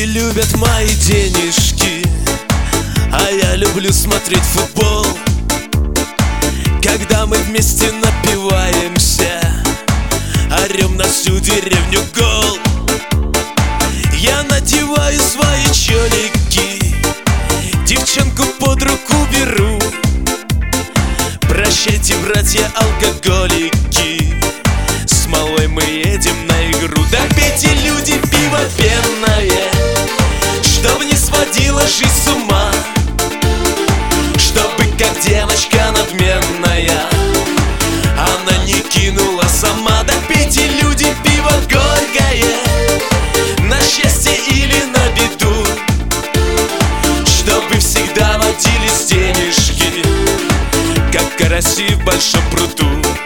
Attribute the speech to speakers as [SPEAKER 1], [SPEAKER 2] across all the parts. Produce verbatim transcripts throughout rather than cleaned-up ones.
[SPEAKER 1] Девчонки любят мои денежки, а я люблю смотреть футбол. Когда мы вместе напиваемся, орем на всю деревню гол. Я надеваю свои челики, девчонку под руку беру. Прощайте, братья алкоголики, с малой мы едем на игру. Да пейте, люди, пиво пенное, чтоб не сводила жизнь с ума, чтобы как девочка надменная она не кинула сама. Да пейте, люди, пиво горькое, на счастье или на беду, чтобы всегда водились денежки, как караси в большом пруду.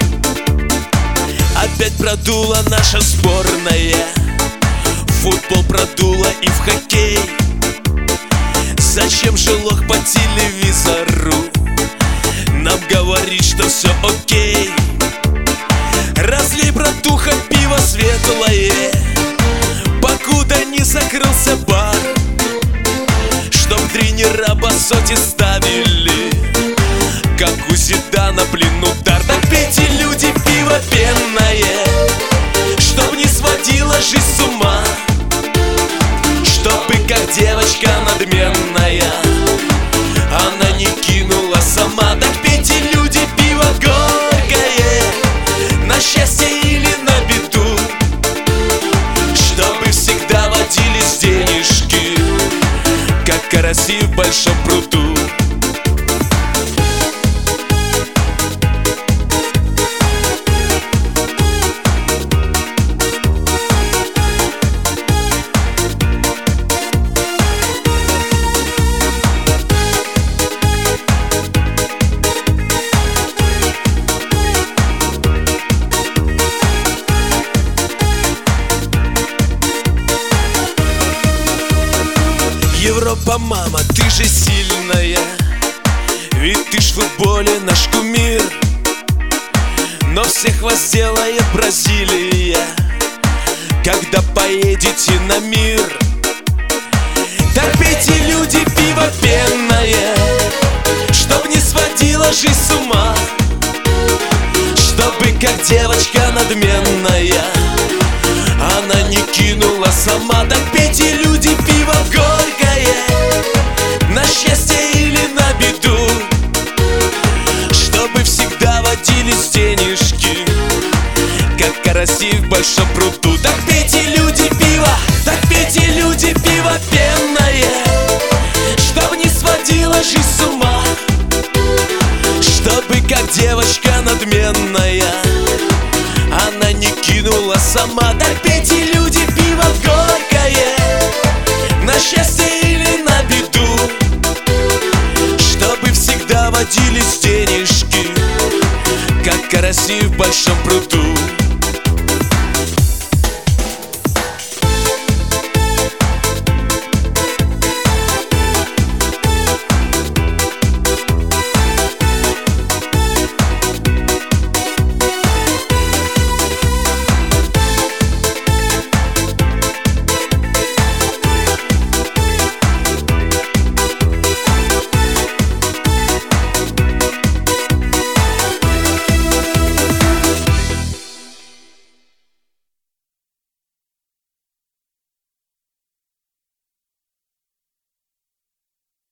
[SPEAKER 1] Опять продула наша сборная, футбол продула и в хоккей. Зачем же лох по телевизору нам говорит, что все окей? Разлей, братуха, пиво светлое, покуда не закрылся бар, чтоб тренера басоти ставили, как у Зидана, блин, удар. Да пейте, люди, пиво пенное, чтоб не сводила жизнь с ума, чтобы как девочка надменная она не кинула сама. Так пейте, люди, пиво горькое, на счастье или на беду, чтобы всегда водились денежки, как караси в большом пруду. Европа, мама, ты же сильная, ведь ты ж в футболе наш кумир. Но всех вас делает Бразилия, когда поедете на мир. Так пейте, люди, пиво пенное, чтоб не сводила жизнь с ума, чтобы как девочка надменная она не кинула сама. Так пейте, люди, пиво горькое, на счастье или на беду, чтобы всегда водились денежки, как караси в большом пруду. Так пейте, люди, пиво, так пейте, люди, пиво пенное, чтоб не сводила жизнь с ума, чтобы как девочка надменная она не кинула сама. Так пейте, люди, пиво горькое, на счастье или на беду, чтобы всегда водились денежки, как караси в большом пруду.